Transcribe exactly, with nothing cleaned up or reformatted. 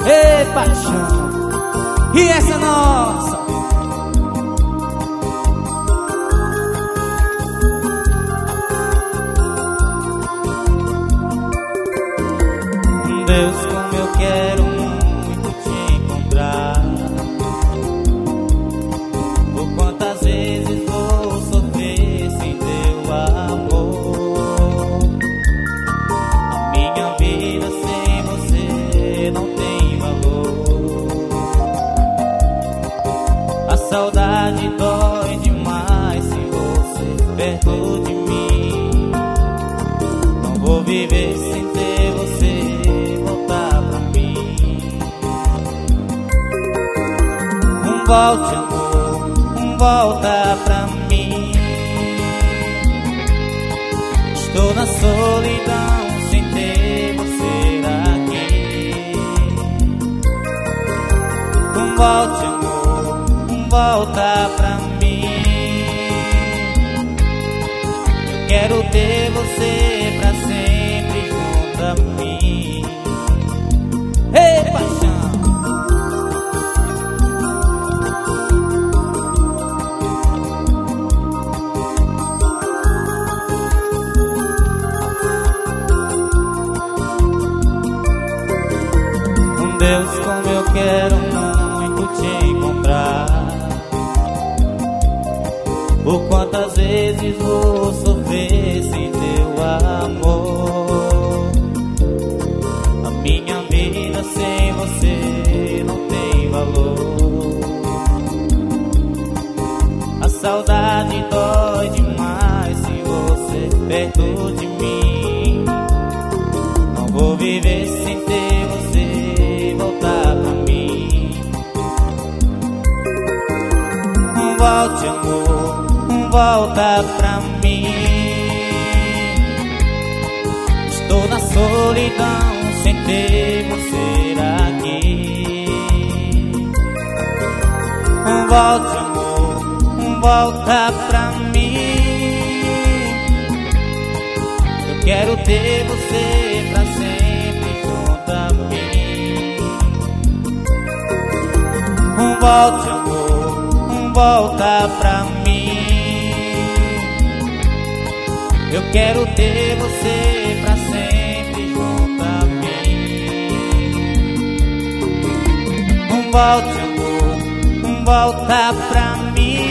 Ei, paixão, e essa é nossa. Deus, como eu quero muito te encontrar. Por quantas vezes vou sofrer sem teu amor. A minha vida sem você não tem valor. A saudade dói demais sem você perto de mim. Não vou viver sem ter você. Volte, amor, volta pra mim. Estou na solidão sem ter você aqui. Volte, amor, volta pra mim. Eu quero ter você pra sempre junto a mim. Ei, paixão! Deus, como eu quero muito te encontrar. Por quantas vezes vou sofrer sem teu amor. A minha vida sem você não tem valor. A saudade dói demais sem você perto de mim. Não vou viver sem ter você. Voltar pra mim. Volte, amor, volta pra mim. Estou na solidão sem ter você aqui. Volte, amor, volta pra mim. Eu quero ter você pra sempre junto a mim. Volte, amor, volta pra mim. Eu quero ter você pra sempre junto a mim. Volte, amor, volta pra mim.